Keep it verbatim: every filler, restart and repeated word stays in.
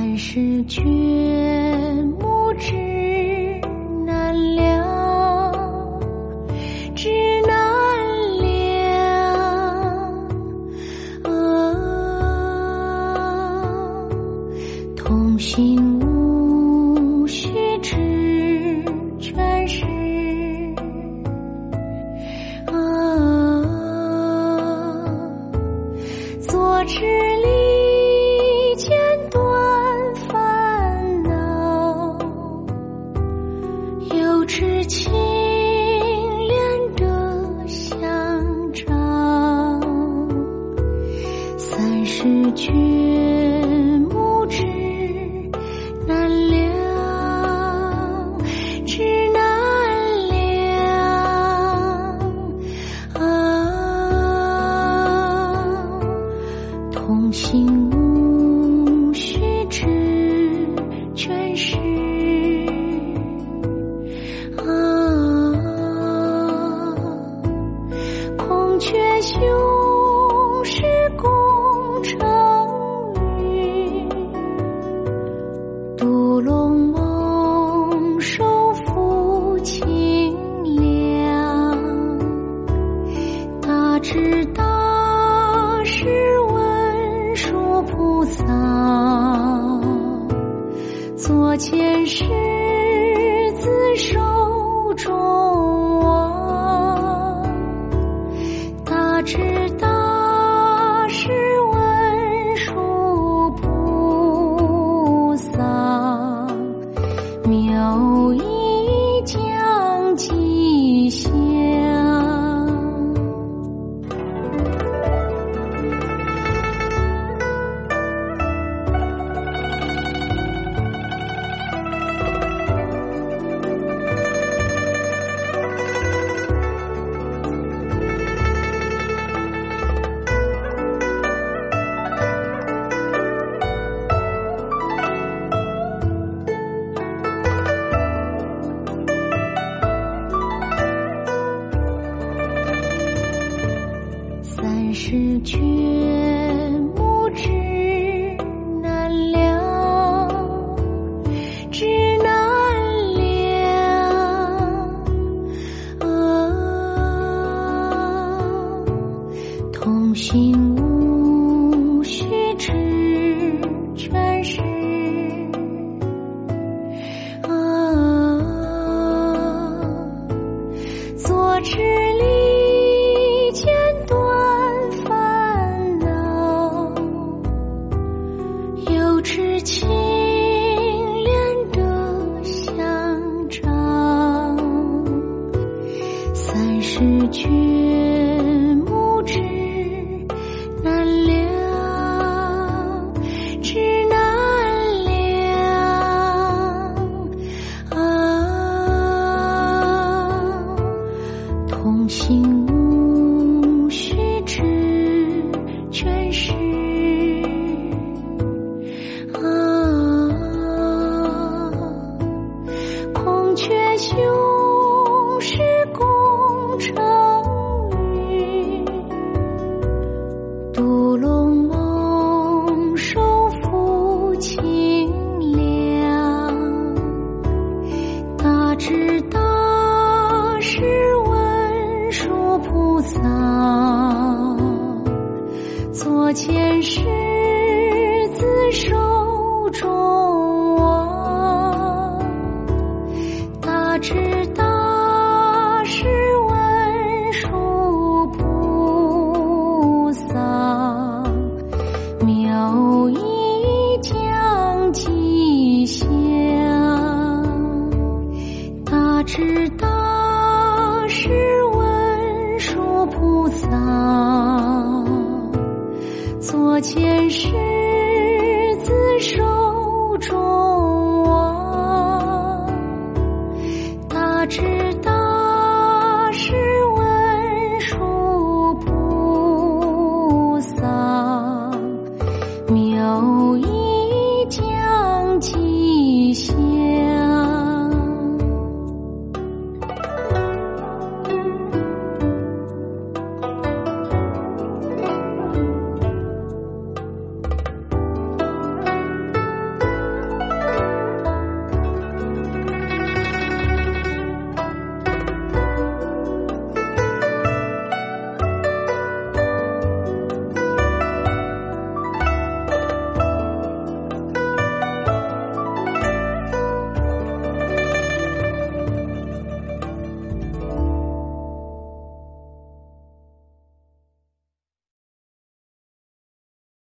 三十卷木指难量，指难量啊，同心无须知全是啊，坐直立间断烦恼，有知青莲的相照，三十卷木指难量，指难量啊，同心无须知全是啊，孔雀修是功成语，独龙梦手抚清凉，大智大士文殊菩萨，作前世自手中王，大智大士文殊菩萨，妙意将吉祥。三十卷木指难量，指难量啊，同心无须知全是啊，坐直立间断烦恼，有知青莲的相照，三十卷